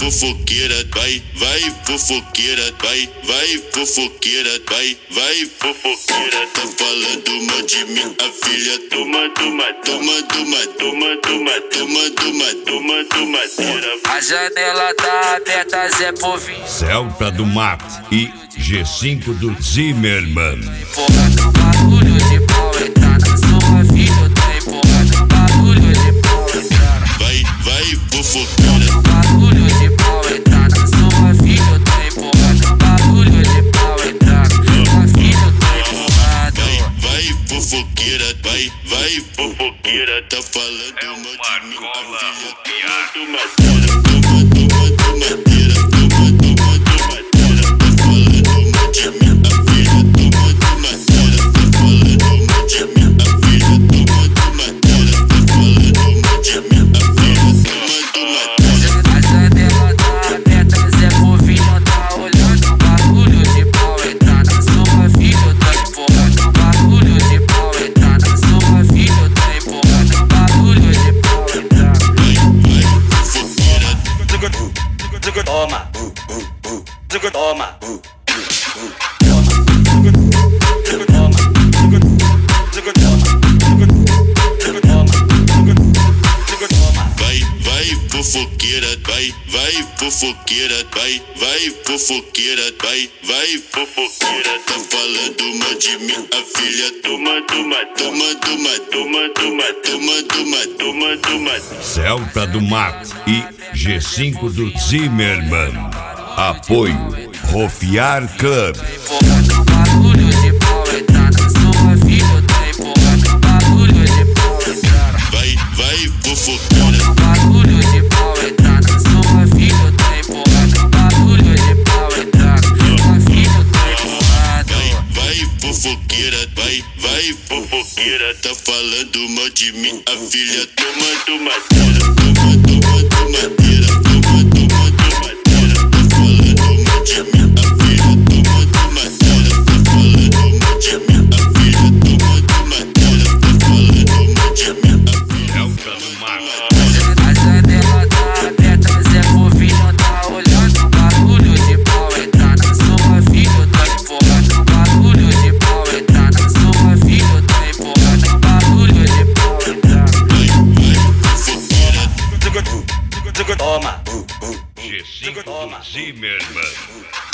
fofoqueira, vai fofoqueira, vai fofoqueira, vai fofoqueira. Tá falando mal de mim, a filha toma. A janela tá aberta, Zé Povinho. Celta do Mato e G5 do Zimmerman. Empurrando bagulho de pau, entra na sua vida. Tá empurrando bagulho de pau, entra. Vai fofoqueira. Bagulho de pau, entra na sua vida. Tá empurrando bagulho de pau, entra. Sua filha tá empurrando. Vai fofoqueira, vai fofoqueira. Tá falando mal de mim, a filha toma. Vai fofoqueira, vai fofoqueira, vai fofoqueira. Tá falando mal de mim, a filha toma. Celta do Mato e G5 do Zimmerman. Apoio Rofiar Club. Empurrando bagulho de pau, entra na sua vida. Tá empurrando bagulho de pau, entra. Vai fofoqueira. Bagulho de pau, entra na sua vida. Tá empurrando bagulho de pau, entra. Sua filha tá empurrando. Vai fofoqueira, vai fofoqueira. Tá falando mal de mim, a filha toma. G5 do Zimmerman.